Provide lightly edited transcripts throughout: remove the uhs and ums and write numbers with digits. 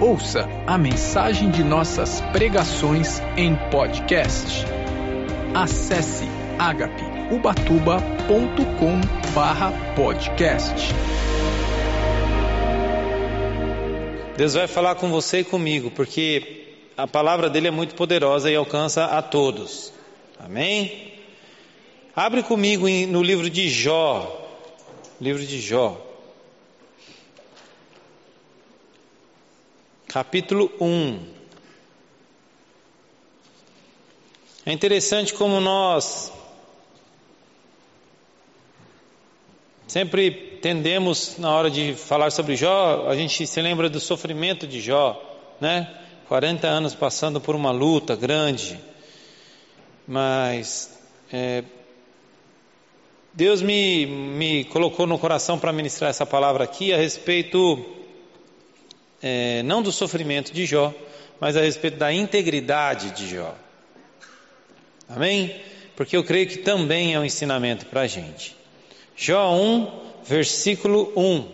Ouça a mensagem de nossas pregações em podcast. Acesse agapeubatuba.com/podcast. Deus vai falar com você e comigo, porque a palavra dele é muito poderosa e alcança a todos. Amém? Abre comigo no livro de Jó. Livro de Jó. Capítulo 1. É interessante como nós sempre tendemos, na hora de falar sobre Jó, a gente se lembra do sofrimento de Jó, né? 40 anos passando por uma luta grande. Mas Deus me colocou no coração para ministrar essa palavra aqui a respeito, não do sofrimento de Jó, mas a respeito da integridade de Jó. Amém? Porque eu creio que também é um ensinamento para a gente. Jó 1, versículo 1.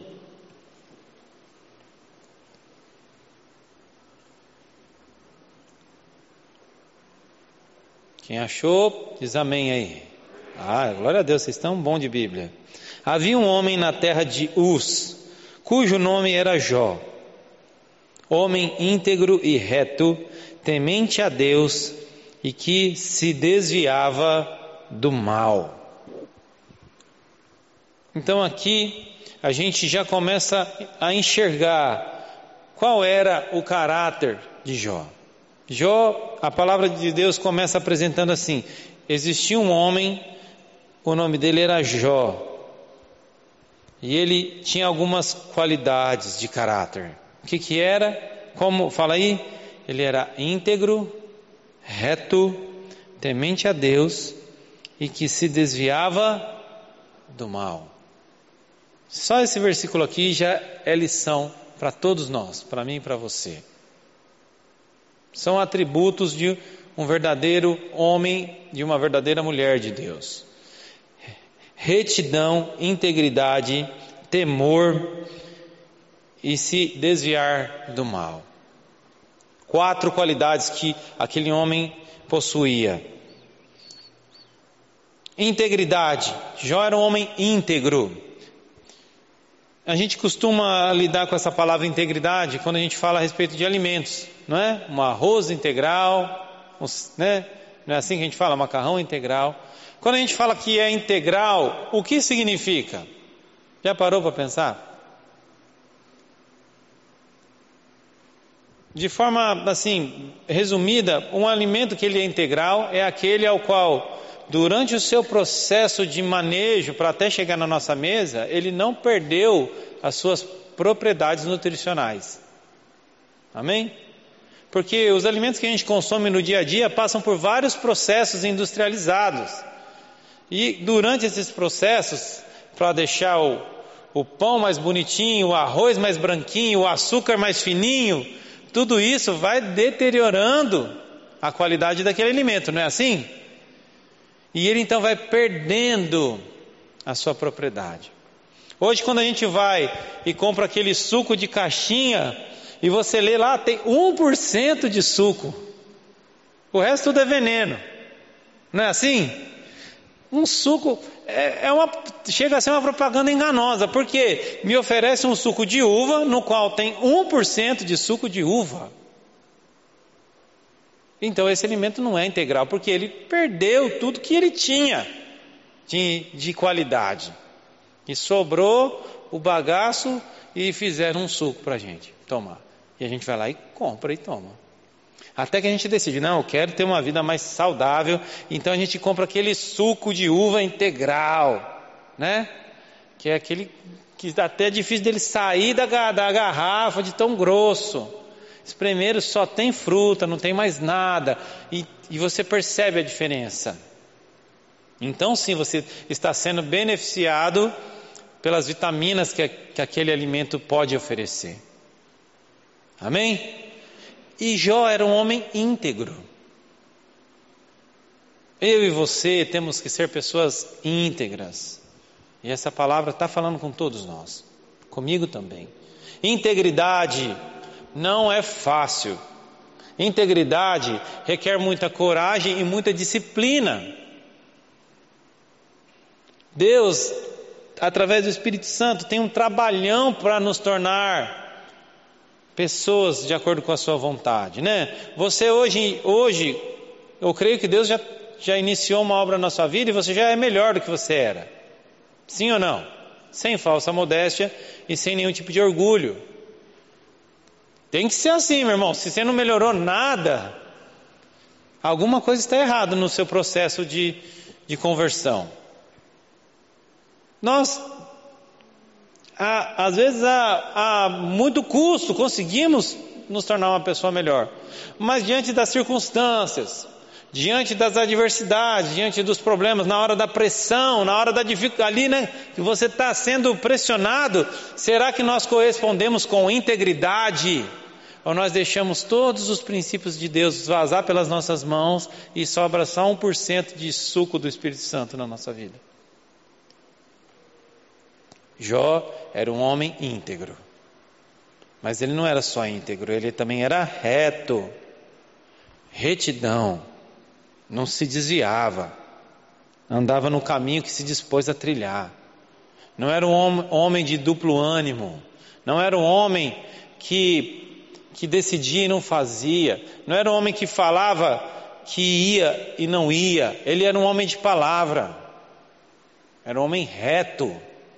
Quem achou, diz amém aí. Glória a Deus, vocês estão bom de Bíblia. Havia um homem na terra de Uz, cujo nome era Jó, homem íntegro e reto, temente a Deus e que se desviava do mal. Então aqui a gente já começa a enxergar qual era o caráter de Jó. Jó, a palavra de Deus começa apresentando assim: existia um homem, o nome dele era Jó, e ele tinha algumas qualidades de caráter. O que era? Como fala aí? Ele era íntegro, reto, temente a Deus e que se desviava do mal. Só esse versículo aqui já é lição para todos nós, para mim e para você. São atributos de um verdadeiro homem, de uma verdadeira mulher de Deus: retidão, integridade, temor e se desviar do mal. 4 qualidades que aquele homem possuía. Integridade. Jó era um homem íntegro. A gente costuma lidar com essa palavra integridade quando a gente fala a respeito de alimentos, não é? Um arroz integral, né? Não é assim que a gente fala? Macarrão integral. Quando a gente fala que é integral, o que significa? Já parou para pensar? De forma assim, resumida, um alimento que ele é integral é aquele ao qual, durante o seu processo de manejo para até chegar na nossa mesa, ele não perdeu as suas propriedades nutricionais. Amém? Porque os alimentos que a gente consome no dia a dia passam por vários processos industrializados. E durante esses processos, para deixar o pão mais bonitinho, o arroz mais branquinho, o açúcar mais fininho, tudo isso vai deteriorando a qualidade daquele alimento, não é assim? E ele então vai perdendo a sua propriedade. Hoje, quando a gente vai e compra aquele suco de caixinha, e você lê lá, tem 1% de suco. O resto tudo é veneno. Não é assim? Um suco chega a ser uma propaganda enganosa, porque me oferece um suco de uva, no qual tem 1% de suco de uva. Então esse alimento não é integral, porque ele perdeu tudo que ele tinha de qualidade. E sobrou o bagaço e fizeram um suco para a gente tomar. E a gente vai lá e compra e toma. Até que a gente decide, não, eu quero ter uma vida mais saudável, então a gente compra aquele suco de uva integral, né? Que é aquele que até é difícil dele sair da garrafa de tão grosso. Esse primeiro só tem fruta, não tem mais nada, e você percebe a diferença. Então sim, você está sendo beneficiado pelas vitaminas que aquele alimento pode oferecer. Amém? E Jó era um homem íntegro. Eu e você temos que ser pessoas íntegras. E essa palavra está falando com todos nós. Comigo também. Integridade não é fácil. Integridade requer muita coragem e muita disciplina. Deus, através do Espírito Santo, tem um trabalhão para nos tornar pessoas de acordo com a sua vontade, né? Você hoje, eu creio que Deus já iniciou uma obra na sua vida e você já é melhor do que você era. Sim ou não? Sem falsa modéstia e sem nenhum tipo de orgulho. Tem que ser assim, meu irmão. Se você não melhorou nada, alguma coisa está errada no seu processo de conversão. Nós, às vezes, a muito custo, conseguimos nos tornar uma pessoa melhor. Mas diante das circunstâncias, diante das adversidades, diante dos problemas, na hora da pressão, na hora da dificuldade, ali, né, que você está sendo pressionado, será que nós correspondemos com integridade? Ou nós deixamos todos os princípios de Deus vazar pelas nossas mãos e sobra só 1% de suco do Espírito Santo na nossa vida? Jó era um homem íntegro, mas ele não era só íntegro, ele também era reto, retidão, não se desviava, andava no caminho que se dispôs a trilhar. Não era um homem de duplo ânimo, não era um homem que decidia e não fazia, não era um homem que falava que ia e não ia, ele era um homem de palavra, era um homem reto.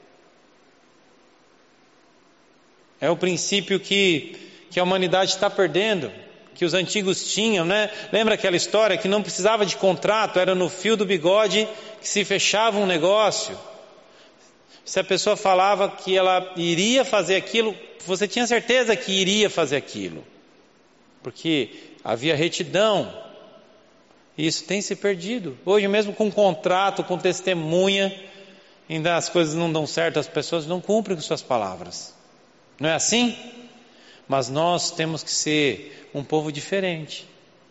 É o princípio que a humanidade está perdendo, que os antigos tinham, né? Lembra aquela história que não precisava de contrato, era no fio do bigode que se fechava um negócio. Se a pessoa falava que ela iria fazer aquilo, você tinha certeza que iria fazer aquilo, porque havia retidão. E isso tem se perdido. Hoje mesmo com contrato, com testemunha, ainda as coisas não dão certo, as pessoas não cumprem com suas palavras. Não é assim? Mas nós temos que ser um povo diferente.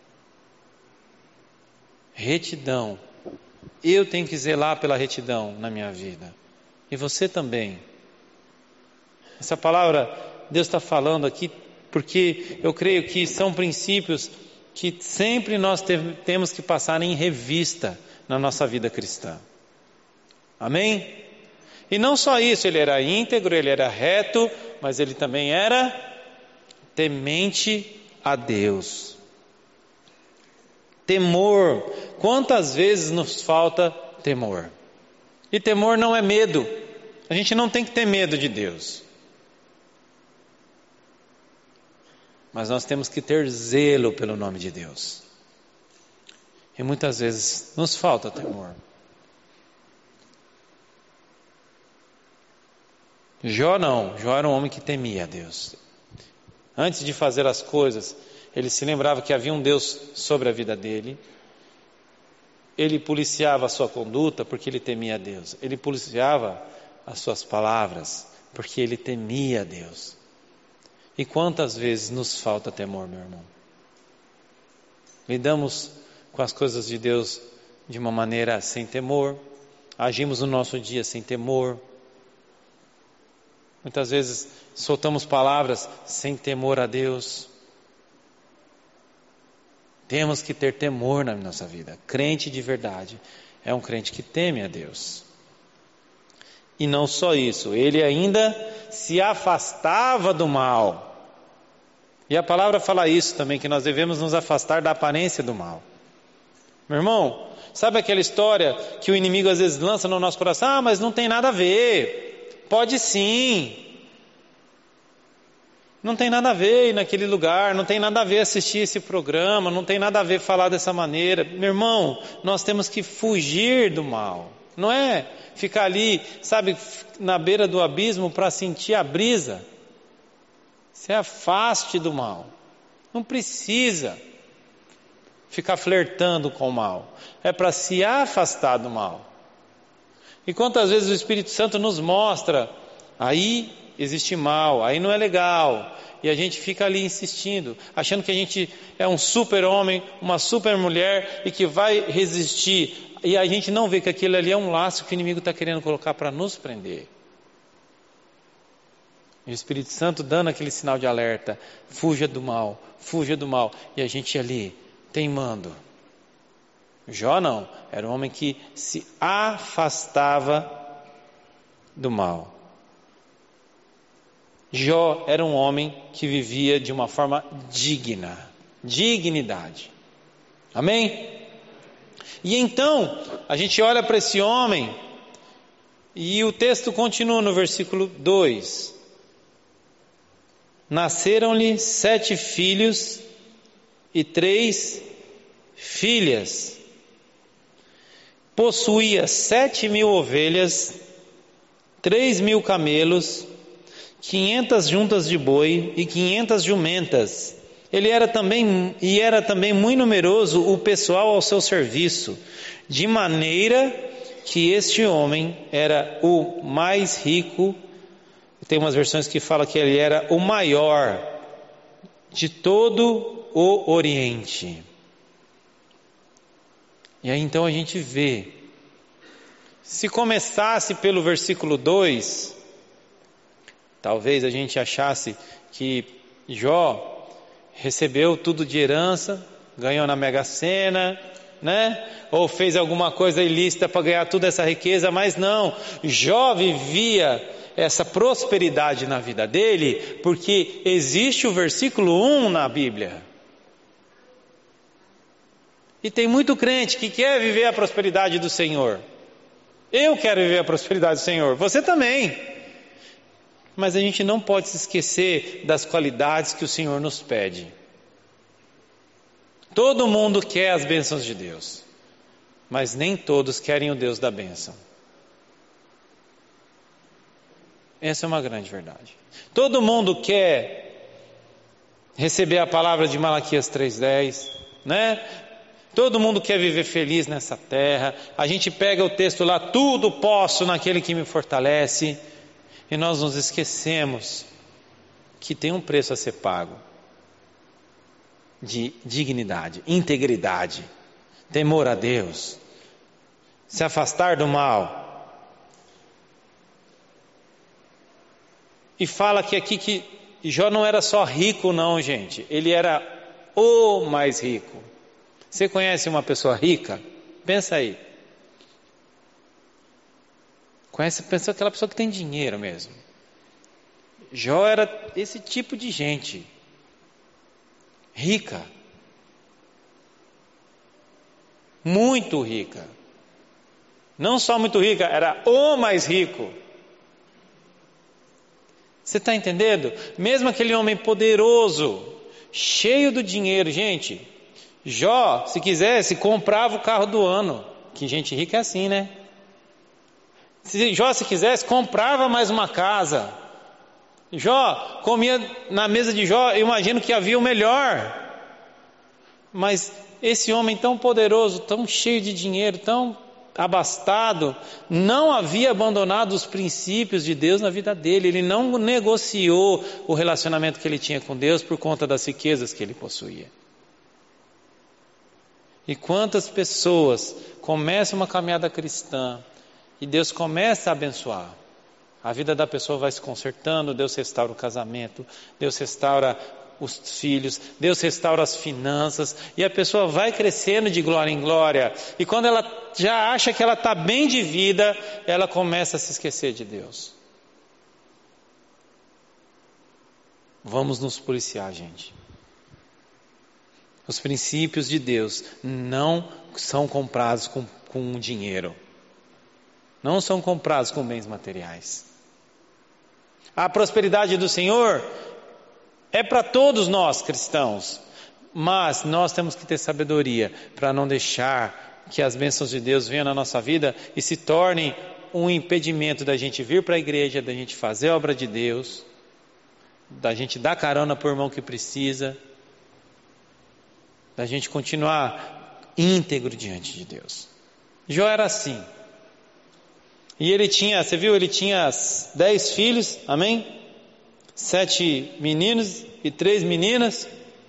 Retidão. Eu tenho que zelar pela retidão na minha vida. E você também. Essa palavra Deus está falando aqui porque eu creio que são princípios que sempre nós temos que passar em revista na nossa vida cristã. Amém? E não só isso, ele era íntegro, ele era reto, mas ele também era temente a Deus. Temor. Quantas vezes nos falta temor? E temor não é medo. A gente não tem que ter medo de Deus. Mas nós temos que ter zelo pelo nome de Deus. E muitas vezes nos falta temor. Jó não. Jó era um homem que temia a Deus. Antes de fazer as coisas, ele se lembrava que havia um Deus sobre a vida dele. Ele policiava a sua conduta porque ele temia a Deus. Ele policiava as suas palavras porque ele temia a Deus. E quantas vezes nos falta temor, meu irmão? Lidamos com as coisas de Deus de uma maneira sem temor. Agimos no nosso dia sem temor. Muitas vezes soltamos palavras sem temor a Deus. Temos que ter temor na nossa vida. Crente de verdade é um crente que teme a Deus. E não só isso, ele ainda se afastava do mal. E a palavra fala isso também, que nós devemos nos afastar da aparência do mal. Meu irmão, sabe aquela história que o inimigo às vezes lança no nosso coração? Ah, mas não tem nada a ver. Pode sim. Não tem nada a ver ir naquele lugar, não tem nada a ver assistir esse programa, não tem nada a ver falar dessa maneira. Meu irmão, nós temos que fugir do mal. Não é ficar ali, sabe, na beira do abismo para sentir a brisa. Se afaste do mal. Não precisa ficar flertando com o mal. É para se afastar do mal. E quantas vezes o Espírito Santo nos mostra, aí existe mal, aí não é legal. E a gente fica ali insistindo, achando que a gente é um super homem, uma super mulher e que vai resistir. E a gente não vê que aquilo ali é um laço que o inimigo está querendo colocar para nos prender. E o Espírito Santo dando aquele sinal de alerta: fuja do mal, fuja do mal. E a gente ali, teimando. Jó não, era um homem que se afastava do mal. Jó era um homem que vivia de uma forma digna, dignidade. Amém? E então, a gente olha para esse homem, e o texto continua no versículo 2. Nasceram-lhe 7 filhos e 3 filhas. Possuía 7.000 ovelhas, 3.000 camelos, 500 juntas de boi e 500 jumentas. Era também muito numeroso o pessoal ao seu serviço, de maneira que este homem era o mais rico. Tem umas versões que falam que ele era o maior de todo o Oriente. E aí então a gente vê, se começasse pelo versículo 2, talvez a gente achasse que Jó recebeu tudo de herança, ganhou na Mega Sena, né? Ou fez alguma coisa ilícita para ganhar toda essa riqueza, mas não. Jó vivia essa prosperidade na vida dele, porque existe o versículo 1 na Bíblia. E tem muito crente que quer viver a prosperidade do Senhor. Eu quero viver a prosperidade do Senhor, você também. Mas a gente não pode se esquecer das qualidades que o Senhor nos pede. Todo mundo quer as bênçãos de Deus, mas nem todos querem o Deus da bênção. Essa é uma grande verdade. Todo mundo quer receber a palavra de Malaquias 3:10, né? Todo mundo quer viver feliz nessa terra. A gente pega o texto lá, tudo posso naquele que me fortalece. E nós nos esquecemos que tem um preço a ser pago. De dignidade, integridade, temor a Deus, se afastar do mal. E fala que aqui que Jó não era só rico não, gente. Ele era o mais rico. Você conhece uma pessoa rica? Pensa aí. Pensa aquela pessoa que tem dinheiro mesmo. Jó era esse tipo de gente. Rica. Muito rica. Não só muito rica, era o mais rico. Você está entendendo? Mesmo aquele homem poderoso, cheio do dinheiro, gente. Jó, se quisesse, comprava o carro do ano. Que gente rica é assim, né? Jó, se quisesse, comprava mais uma casa. Jó comia na mesa de Jó, eu imagino que havia o melhor. Mas esse homem tão poderoso, tão cheio de dinheiro, tão abastado, não havia abandonado os princípios de Deus na vida dele. Ele não negociou o relacionamento que ele tinha com Deus por conta das riquezas que ele possuía. E quantas pessoas começam uma caminhada cristã e Deus começa a abençoar. A vida da pessoa vai se consertando, Deus restaura o casamento, Deus restaura os filhos, Deus restaura as finanças, e a pessoa vai crescendo de glória em glória. E quando ela já acha que ela está bem de vida, ela começa a se esquecer de Deus. Vamos nos policiar, gente. Os princípios de Deus não são comprados com dinheiro. Não são comprados com bens materiais. A prosperidade do Senhor é para todos nós cristãos. Mas nós temos que ter sabedoria para não deixar que as bênçãos de Deus venham na nossa vida e se tornem um impedimento da gente vir para a igreja, da gente fazer a obra de Deus, da gente dar carona para o irmão que precisa, da gente continuar íntegro diante de Deus. Jó era assim. E ele tinha, você viu, ele tinha 10 filhos, amém? 7 meninos e 3 meninas.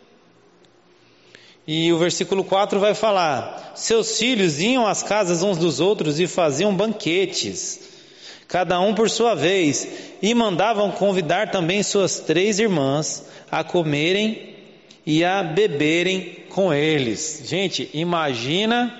E o versículo 4 vai falar: seus filhos iam às casas uns dos outros e faziam banquetes, cada um por sua vez, e mandavam convidar também suas 3 irmãs a comerem e a beberem com eles. Gente, imagina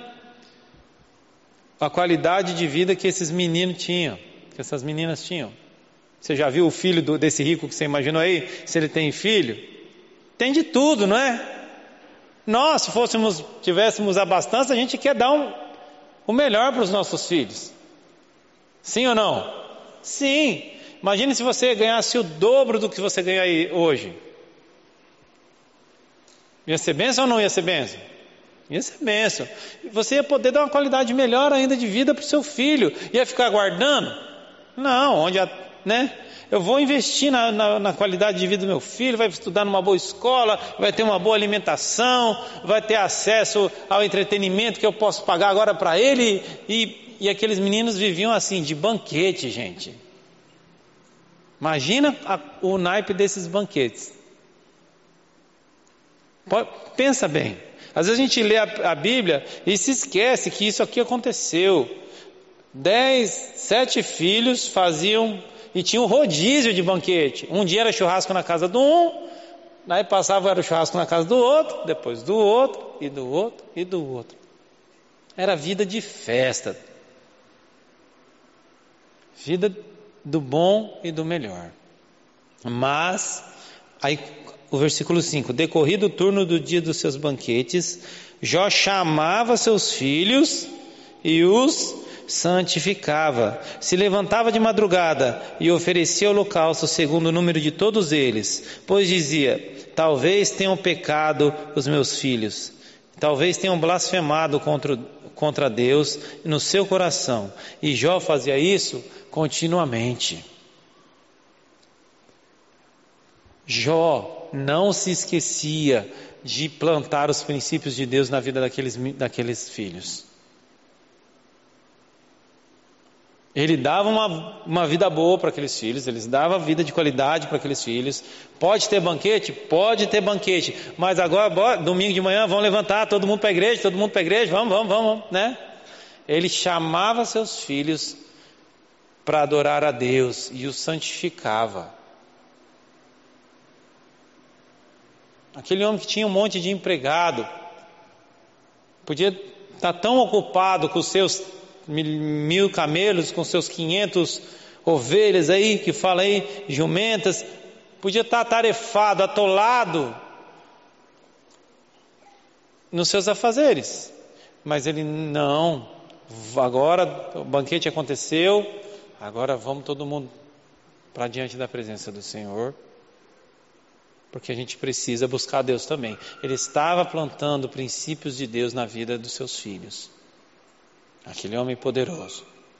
a qualidade de vida que esses meninos tinham, que essas meninas tinham. Você já viu o filho desse rico que você imaginou aí? Se ele tem filho? Tem de tudo, não é? Nós, se tivéssemos abastança, a gente quer dar o melhor para os nossos filhos. Sim ou não? Sim. Imagine se você ganhasse o dobro do que você ganha aí hoje. Ia ser bênção ou não ia ser bênção? Ia ser bênção. Você ia poder dar uma qualidade melhor ainda de vida para o seu filho. Ia ficar guardando? Não, né? Eu vou investir na qualidade de vida do meu filho, vai estudar numa boa escola, vai ter uma boa alimentação, vai ter acesso ao entretenimento que eu posso pagar agora para ele. E aqueles meninos viviam assim, de banquete, gente. Imagina o naipe desses banquetes. Pensa bem. Às vezes a gente lê a Bíblia e se esquece que isso aqui aconteceu. 7 filhos faziam e tinha um rodízio de banquete. Um dia era churrasco na casa do um, aí passava era churrasco na casa do outro, depois do outro, e do outro, e do outro. Era vida de festa. Vida do bom e do melhor. Mas, aí o versículo 5, decorrido o turno do dia dos seus banquetes, Jó chamava seus filhos e os santificava, se levantava de madrugada e oferecia holocausto segundo o número de todos eles, pois dizia, talvez tenham pecado os meus filhos, talvez tenham blasfemado contra Deus no seu coração. E Jó fazia isso continuamente. Jó não se esquecia de plantar os princípios de Deus na vida daqueles filhos. Ele dava uma vida boa para aqueles filhos, ele dava vida de qualidade para aqueles filhos. Pode ter banquete? Pode ter banquete. Mas agora, domingo de manhã, vão levantar todo mundo para a igreja, vamos, né? Ele chamava seus filhos para adorar a Deus e os santificava. Aquele homem que tinha um monte de empregado, podia estar tão ocupado com os seus 1000 camelos, com seus 500 ovelhas aí, que fala aí, jumentas, podia estar atarefado, atolado nos seus afazeres, mas ele não, agora o banquete aconteceu, agora vamos todo mundo para diante da presença do Senhor, porque a gente precisa buscar Deus também. Ele estava plantando princípios de Deus na vida dos seus filhos. Aquele homem poderoso.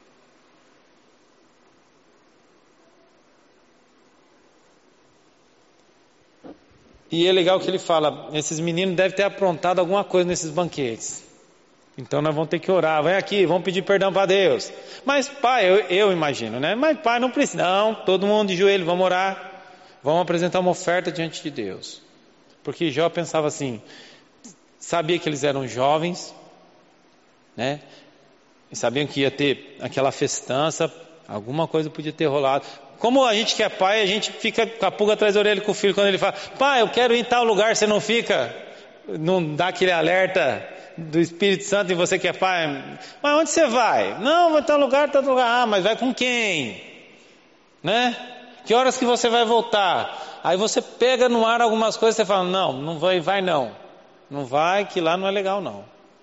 E é legal que ele fala, esses meninos devem ter aprontado alguma coisa nesses banquetes. Então nós vamos ter que orar, vem aqui, vamos pedir perdão para Deus. Mas pai, eu imagino, né? Mas pai, não precisa. Não, todo mundo de joelho, vamos orar. Vamos apresentar uma oferta diante de Deus. Porque Jó pensava assim, sabia que eles eram jovens, né? E sabiam que ia ter aquela festança, alguma coisa podia ter rolado. Como a gente que é pai, a gente fica com a pulga atrás da orelha com o filho quando ele fala, pai, eu quero ir em tal lugar, você não fica, não dá aquele alerta do Espírito Santo e você que é pai, mas onde você vai? Não, vai tal lugar, ah, mas vai com quem? Né? Que horas que você vai voltar? Aí você pega no ar algumas coisas e você fala, não vai não. Não vai, que lá não é legal não.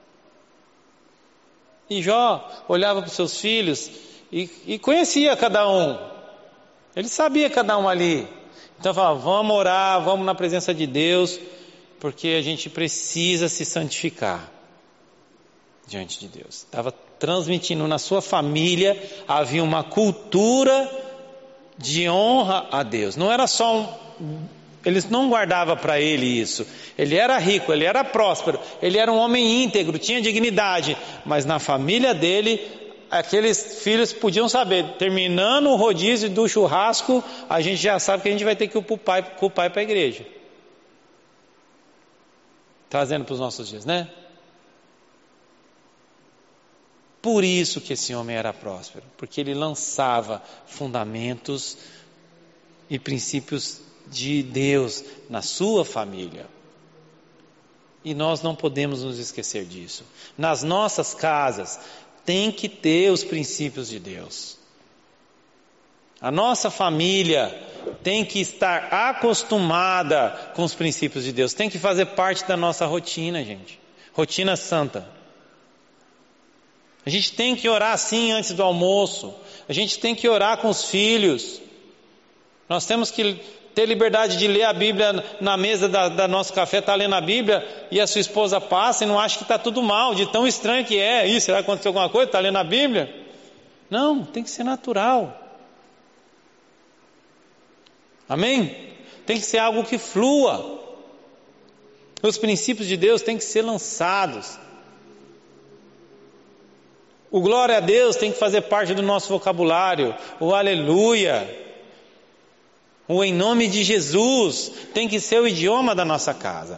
E Jó olhava para os seus filhos e conhecia cada um. Ele sabia cada um ali. Então falava, vamos orar, vamos na presença de Deus, porque a gente precisa se santificar diante de Deus. Estava transmitindo na sua família, havia uma cultura de honra a Deus. Não era só eles não guardavam para ele isso. Ele era rico, ele era próspero, ele era um homem íntegro, tinha dignidade, mas na família dele, aqueles filhos podiam saber, terminando o rodízio do churrasco, a gente já sabe que a gente vai ter que ir com o pai para a igreja. Trazendo para os nossos dias, né? Por isso que esse homem era próspero, porque ele lançava fundamentos e princípios de Deus na sua família. E nós não podemos nos esquecer disso. Nas nossas casas tem que ter os princípios de Deus. A nossa família tem que estar acostumada com os princípios de Deus. Tem que fazer parte da nossa rotina, gente. Rotina santa. A gente tem que orar assim antes do almoço. A gente tem que orar com os filhos. Nós temos que ter liberdade de ler a Bíblia na mesa da nosso café, está lendo a Bíblia e a sua esposa passa e não acha que está tudo mal, de tão estranho que é. Isso, será que aconteceu alguma coisa? Está lendo a Bíblia? Não, tem que ser natural. Amém? Tem que ser algo que flua. Os princípios de Deus têm que ser lançados. O glória a Deus tem que fazer parte do nosso vocabulário. O aleluia. O em nome de Jesus tem que ser o idioma da nossa casa.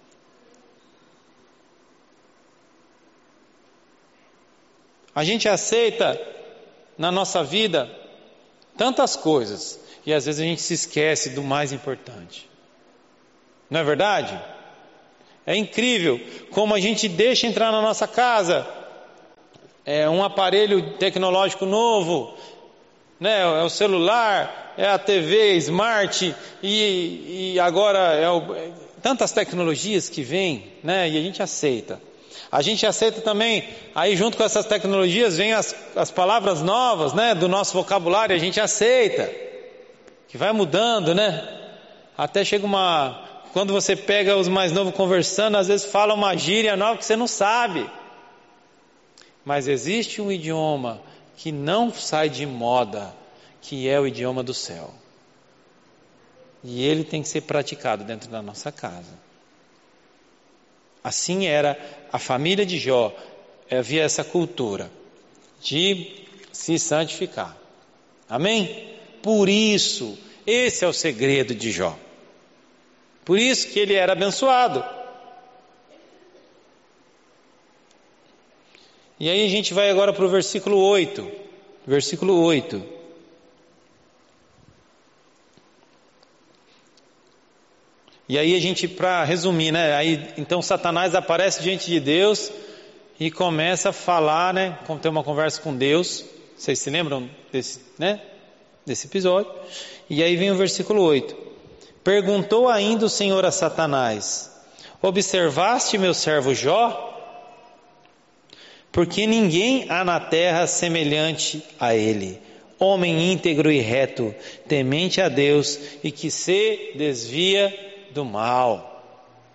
A gente aceita na nossa vida tantas coisas e às vezes a gente se esquece do mais importante. Não é verdade? É incrível como a gente deixa entrar na nossa casa um aparelho tecnológico novo, né? É o celular, é a TV Smart e agora tantas tecnologias que vêm, né? E a gente aceita. A gente aceita também, aí junto com essas tecnologias vem as palavras novas, né? Do nosso vocabulário, a gente aceita. Que vai mudando, né? Até chega quando você pega os mais novos conversando, às vezes fala uma gíria nova que você não sabe. Mas existe um idioma que não sai de moda, que é o idioma do céu. E ele tem que ser praticado dentro da nossa casa. Assim era a família de Jó, havia essa cultura de se santificar. Amém? Por isso, esse é o segredo de Jó. Por isso que ele era abençoado. E aí a gente vai agora para o versículo 8. Versículo 8. E aí a gente, para resumir, né? Aí, então Satanás aparece diante de Deus e começa a falar, né? Como ter uma conversa com Deus. Vocês se lembram desse, né? Desse episódio. E aí vem o versículo 8. Perguntou ainda o Senhor a Satanás: observaste meu servo Jó? Porque ninguém há na terra semelhante a ele, homem íntegro e reto, temente a Deus e que se desvia do mal.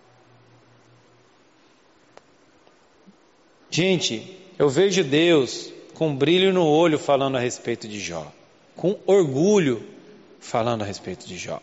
Gente, eu vejo Deus com brilho no olho falando a respeito de Jó, com orgulho falando a respeito de Jó.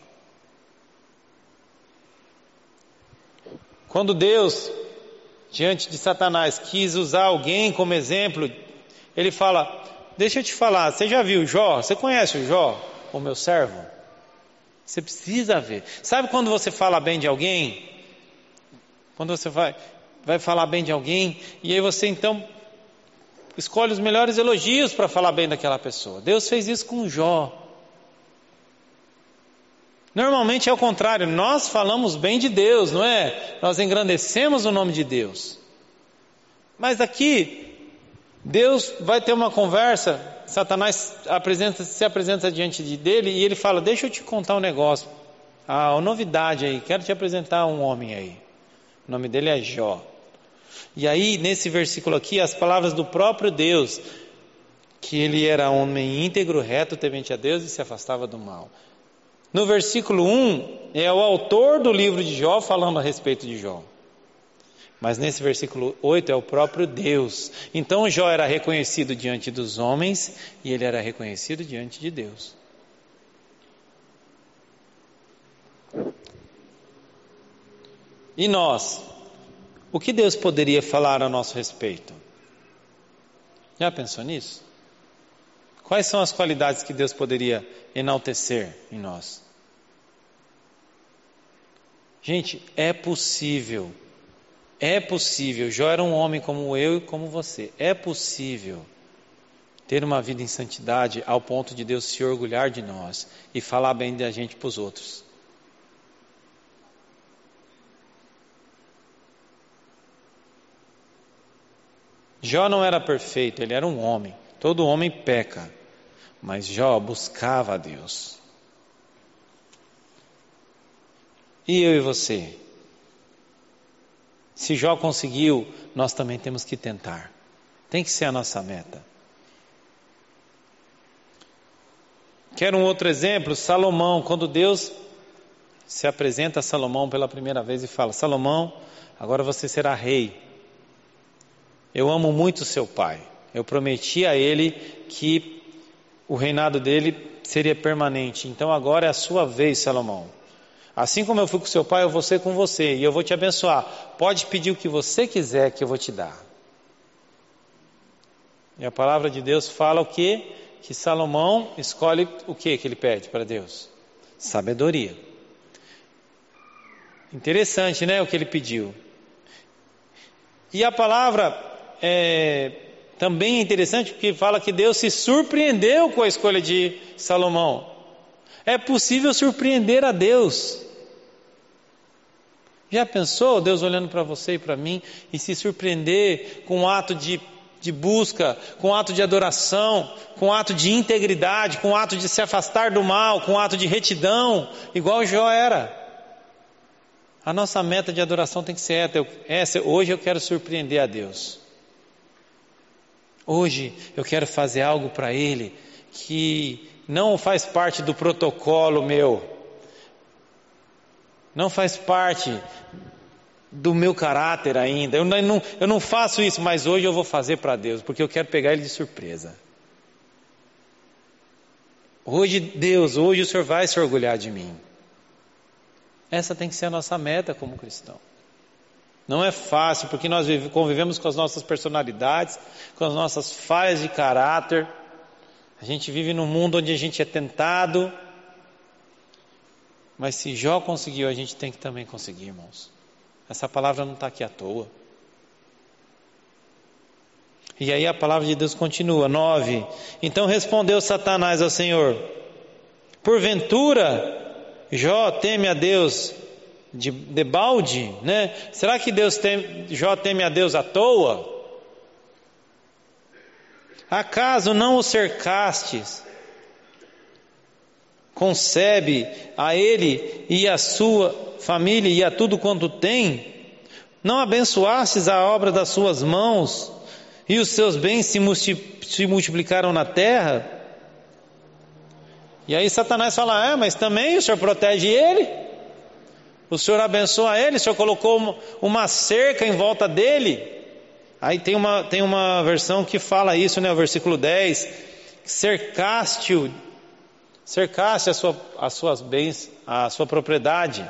Quando Deus, diante de Satanás, quis usar alguém como exemplo, ele fala: deixa eu te falar, você já viu Jó? Você conhece o Jó, o meu servo? Você precisa ver. Sabe quando você fala bem de alguém? Quando você vai falar bem de alguém, e aí você então escolhe os melhores elogios para falar bem daquela pessoa. Deus fez isso com Jó. Normalmente é o contrário, nós falamos bem de Deus, não é? Nós engrandecemos o nome de Deus. Mas aqui, Deus vai ter uma conversa, Satanás se apresenta diante dele e ele fala: deixa eu te contar um negócio. Uma novidade aí, quero te apresentar um homem aí. O nome dele é Jó. E aí, nesse versículo aqui, as palavras do próprio Deus, que ele era homem íntegro, reto, temente a Deus e se afastava do mal. No versículo 1, é o autor do livro de Jó falando a respeito de Jó. Mas nesse versículo 8 é o próprio Deus. Então Jó era reconhecido diante dos homens e ele era reconhecido diante de Deus. E nós? O que Deus poderia falar a nosso respeito? Já pensou nisso? Quais são as qualidades que Deus poderia enaltecer em nós? Gente, é possível É possível, Jó era um homem como eu e como você. É possível ter uma vida em santidade ao ponto de Deus se orgulhar de nós e falar bem da gente para os outros. Jó não era perfeito, ele era um homem. Todo homem peca, mas Jó buscava a Deus. E eu e você? Se Jó conseguiu, nós também temos que tentar. Tem que ser a nossa meta. Quero um outro exemplo, Salomão, quando Deus se apresenta a Salomão pela primeira vez e fala: Salomão, agora você será rei. Eu amo muito seu pai. Eu prometi a ele que o reinado dele seria permanente. Então agora é a sua vez, Salomão. Assim como eu fui com seu pai, eu vou ser com você. E eu vou te abençoar. Pode pedir o que você quiser que eu vou te dar. E a palavra de Deus fala o quê? Que Salomão escolhe o quê que ele pede para Deus? Sabedoria. Interessante, né? O que ele pediu. E a palavra também é interessante porque fala que Deus se surpreendeu com a escolha de Salomão. É possível surpreender a Deus. Já pensou Deus olhando para você e para mim e se surpreender com um ato de busca, com um ato de adoração, com um ato de integridade, com um ato de se afastar do mal, com um ato de retidão, igual Jó era? A nossa meta de adoração tem que ser essa. Hoje eu quero surpreender a Deus. Hoje eu quero fazer algo para Ele que não faz parte do protocolo meu, não faz parte do meu caráter ainda. Eu não faço isso, mas hoje eu vou fazer para Deus, porque eu quero pegar Ele de surpresa. Hoje o Senhor vai se orgulhar de mim. Essa tem que ser a nossa meta como cristão. Não é fácil, porque nós convivemos com as nossas personalidades, com as nossas falhas de caráter. A gente vive num mundo onde a gente é tentado. Mas se Jó conseguiu, a gente tem que também conseguir, irmãos. Essa palavra não está aqui à toa. E aí a palavra de Deus continua, 9. Então respondeu Satanás ao Senhor: porventura Jó teme a Deus de balde, né? Será que Jó teme a Deus à toa? Acaso não o cercastes? Concebe a ele e a sua família e a tudo quanto tem? Não abençoastes a obra das suas mãos e os seus bens se multiplicaram na terra? E aí Satanás fala: mas também o Senhor protege ele? O Senhor abençoa ele? O Senhor colocou uma cerca em volta dele? Aí tem uma versão que fala isso, né? O versículo 10: cercaste as suas bens, a sua propriedade.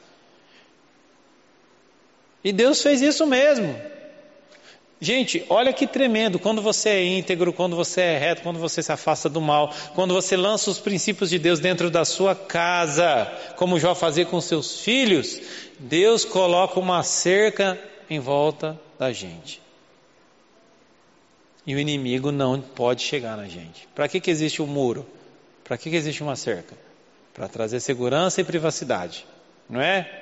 E Deus fez isso mesmo. Gente, olha que tremendo, quando você é íntegro, quando você é reto, quando você se afasta do mal, quando você lança os princípios de Deus dentro da sua casa, como Jó fazia com seus filhos, Deus coloca uma cerca em volta da gente. E o inimigo não pode chegar na gente. Para que existe um muro? Para que existe uma cerca? Para trazer segurança e privacidade, não é?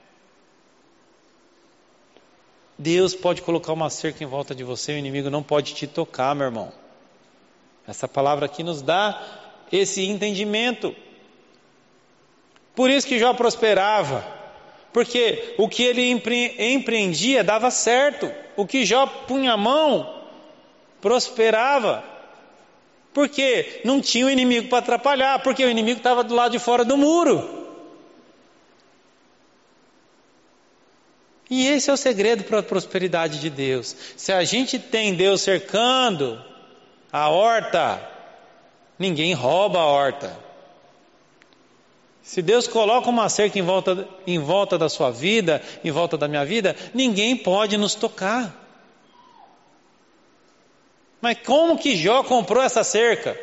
Deus pode colocar uma cerca em volta de você, o inimigo não pode te tocar, meu irmão. Essa palavra aqui nos dá esse entendimento. Por isso que Jó prosperava, porque o que ele empreendia dava certo. O que Jó punha a mão, prosperava. Porque não tinha o inimigo para atrapalhar, porque o inimigo estava do lado de fora do muro. E esse é o segredo para a prosperidade de Deus. Se a gente tem Deus cercando a horta, ninguém rouba a horta. Se Deus coloca uma cerca em volta da sua vida, em volta da minha vida, ninguém pode nos tocar. Mas como que Jó comprou essa cerca?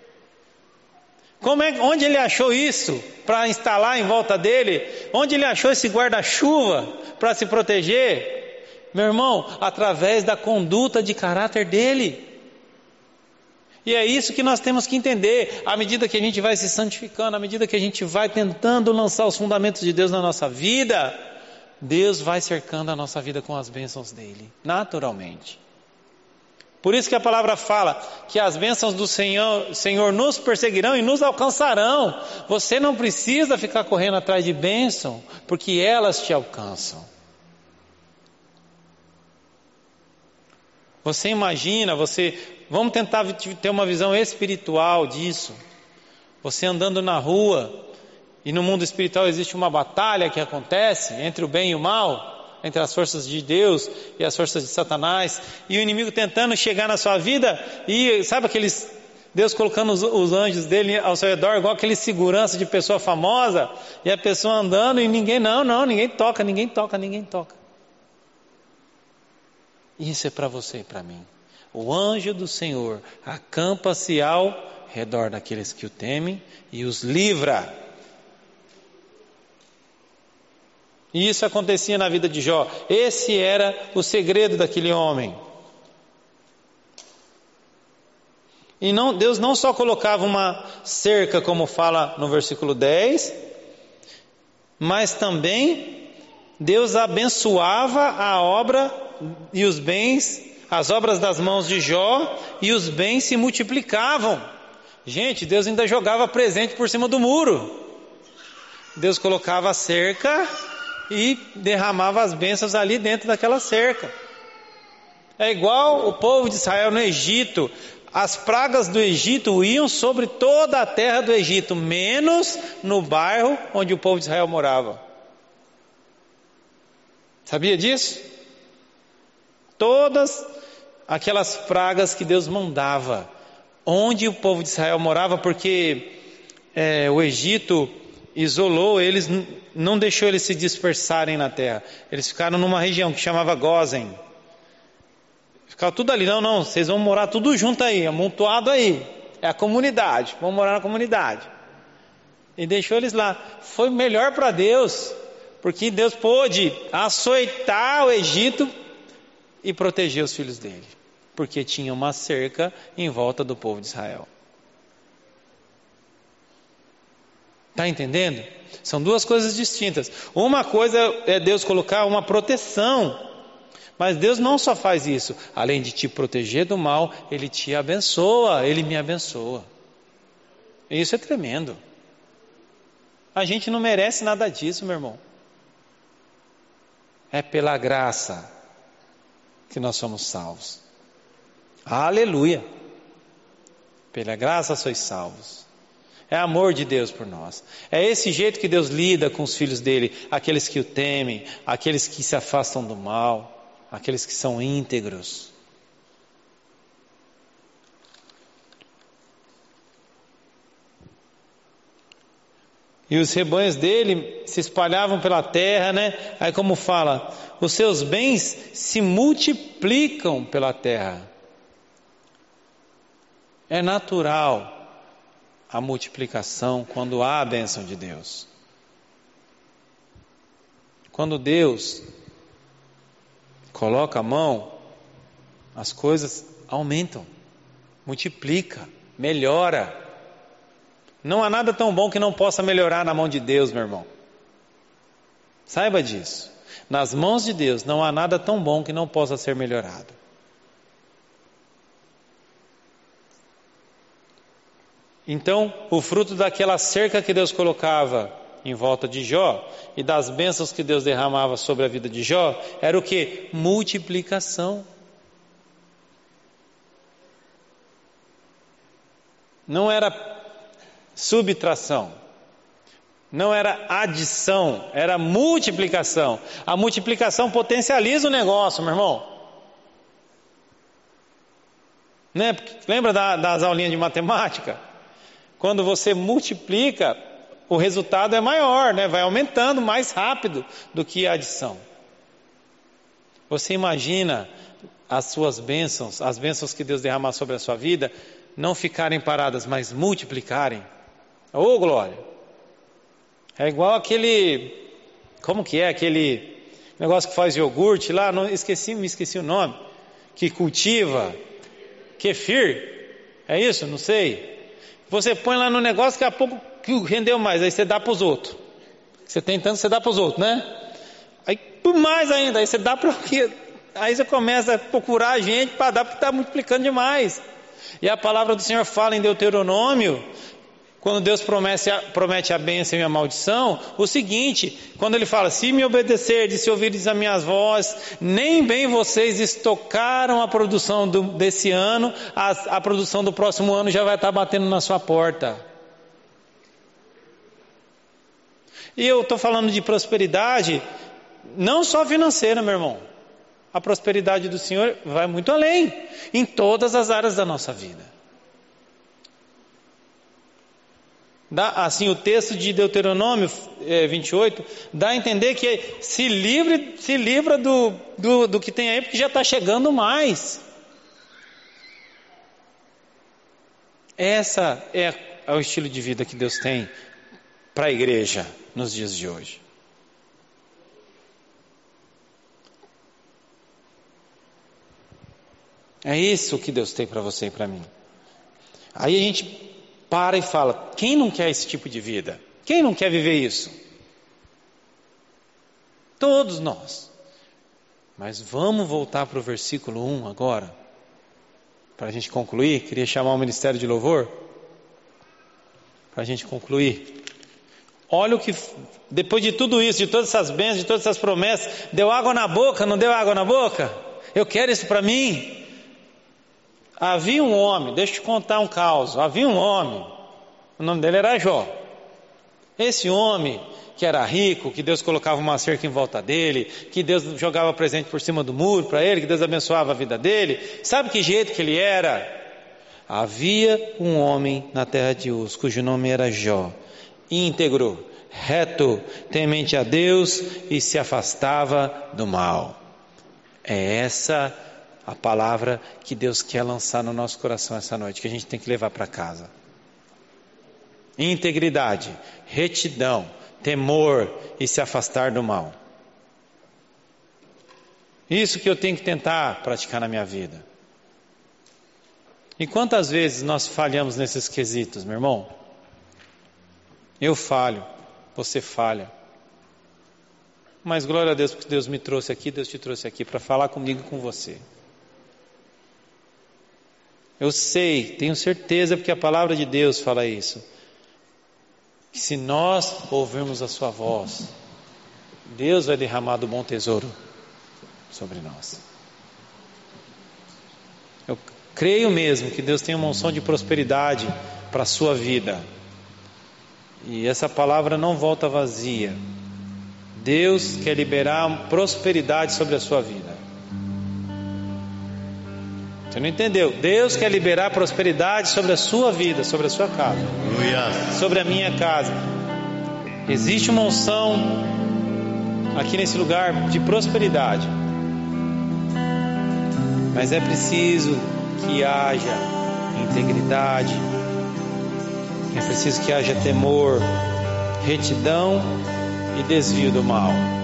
Onde ele achou isso para instalar em volta dele? Onde ele achou esse guarda-chuva para se proteger? Meu irmão, através da conduta de caráter dele. E é isso que nós temos que entender, à medida que a gente vai se santificando, à medida que a gente vai tentando lançar os fundamentos de Deus na nossa vida, Deus vai cercando a nossa vida com as bênçãos dele, naturalmente. Por isso que a palavra fala que as bênçãos do Senhor nos perseguirão e nos alcançarão. Você não precisa ficar correndo atrás de bênção, porque elas te alcançam. Você imagina, vamos tentar ter uma visão espiritual disso. Você andando na rua, e no mundo espiritual existe uma batalha que acontece entre o bem e o mal, entre as forças de Deus e as forças de Satanás, e o inimigo tentando chegar na sua vida, e sabe Deus colocando os anjos dele ao seu redor, igual aquele segurança de pessoa famosa, e a pessoa andando e ninguém toca. Isso é para você e para mim. O anjo do Senhor acampa-se ao redor daqueles que o temem e os livra. E isso acontecia na vida de Jó. Esse era o segredo daquele homem. E Deus não só colocava uma cerca, como fala no versículo 10, mas também Deus abençoava a obra e os bens, as obras das mãos de Jó, e os bens se multiplicavam. Gente, Deus ainda jogava presente por cima do muro. Deus colocava a cerca e derramava as bênçãos ali dentro daquela cerca. É igual o povo de Israel no Egito. As pragas do Egito iam sobre toda a terra do Egito, menos no bairro onde o povo de Israel morava. Sabia disso? Todas aquelas pragas que Deus mandava, onde o povo de Israel morava, porque o Egito isolou eles, não deixou eles se dispersarem na terra. Eles ficaram numa região que chamava Gósen. Ficaram tudo ali, não, vocês vão morar tudo junto aí, amontoado aí. É a comunidade, vão morar na comunidade. E deixou eles lá. Foi melhor para Deus, porque Deus pôde açoitar o Egito e proteger os filhos dele, porque tinha uma cerca em volta do povo de Israel. Está entendendo? São duas coisas distintas. Uma coisa é Deus colocar uma proteção, mas Deus não só faz isso. Além de te proteger do mal, Ele te abençoa, Ele me abençoa. E isso é tremendo. A gente não merece nada disso, meu irmão. É pela graça que nós somos salvos. Aleluia! Pela graça sois salvos. É amor de Deus por nós. É esse jeito que Deus lida com os filhos dele, aqueles que o temem, aqueles que se afastam do mal, aqueles que são íntegros. E os rebanhos dele se espalhavam pela terra, né? Aí como fala, os seus bens se multiplicam pela terra. É natural a multiplicação quando há a bênção de Deus. Quando Deus coloca a mão, as coisas aumentam, multiplica, melhora. Não há nada tão bom que não possa melhorar na mão de Deus, meu irmão. Saiba disso. Nas mãos de Deus não há nada tão bom que não possa ser melhorado. Então, o fruto daquela cerca que Deus colocava em volta de Jó e das bênçãos que Deus derramava sobre a vida de Jó era o quê? Multiplicação. Não era subtração, não era adição, era multiplicação. A multiplicação potencializa o negócio, meu irmão. Né? Lembra das aulinhas de matemática? Quando você multiplica, o resultado é maior, né? Vai aumentando mais rápido do que a adição. Você imagina as suas bênçãos, as bênçãos que Deus derramar sobre a sua vida, não ficarem paradas, mas multiplicarem. Ô, glória! É igual aquele, como que é? Aquele negócio que faz iogurte lá, me esqueci o nome, que cultiva, kefir, é isso? Não sei. Você põe lá no negócio, daqui a pouco que rendeu mais, aí você dá para os outros. Você tem tanto, você dá para os outros, né? Aí por mais ainda, aí você dá para o quê? Aí você começa a procurar gente para dar, porque está multiplicando demais. E a palavra do Senhor fala em Deuteronômio, quando Deus promete a bênção e a maldição, o seguinte, quando ele fala, se me obedecerdes, se ouvirdes a minha voz, nem bem vocês estocaram a produção desse ano, a produção do próximo ano já vai estar batendo na sua porta. E eu estou falando de prosperidade, não só financeira, meu irmão. A prosperidade do Senhor vai muito além, em todas as áreas da nossa vida. Assim, o texto de Deuteronômio 28 dá a entender que se livra do que tem aí, porque já está chegando mais. Essa é o estilo de vida que Deus tem para a igreja nos dias de hoje. É isso que Deus tem para você e para mim. Aí a gente para e fala, quem não quer esse tipo de vida? Quem não quer viver isso? Todos nós. Mas vamos voltar para o versículo 1 agora, para a gente concluir. Queria chamar o Ministério de Louvor, para a gente concluir. Olha o que, depois de tudo isso, de todas essas bênçãos, de todas essas promessas, deu água na boca, não deu água na boca? Eu quero isso para mim. Havia um homem, deixa eu te contar um caos. Havia um homem, o nome dele era Jó. Esse homem que era rico, que Deus colocava uma cerca em volta dele, que Deus jogava presente por cima do muro para ele, que Deus abençoava a vida dele. Sabe que jeito que ele era? Havia um homem na terra de Uz, cujo nome era Jó, íntegro, reto, temente a Deus e se afastava do mal. É essa a palavra que Deus quer lançar no nosso coração essa noite, que a gente tem que levar para casa. Integridade, retidão, temor e se afastar do mal. Isso que eu tenho que tentar praticar na minha vida. E quantas vezes nós falhamos nesses quesitos, meu irmão? Eu falho, você falha. Mas glória a Deus, porque Deus me trouxe aqui, Deus te trouxe aqui para falar comigo e com você. Eu sei, tenho certeza, porque a palavra de Deus fala isso, que se nós ouvirmos a sua voz, Deus vai derramar do bom tesouro sobre nós. Eu creio mesmo que Deus tem uma unção de prosperidade para a sua vida, e essa palavra não volta vazia. Deus quer liberar prosperidade sobre a sua vida. Você não entendeu? Deus quer liberar prosperidade sobre a sua vida, sobre a sua casa, sobre a minha casa. Existe uma unção aqui nesse lugar de prosperidade, mas é preciso que haja integridade, é preciso que haja temor, retidão e desvio do mal.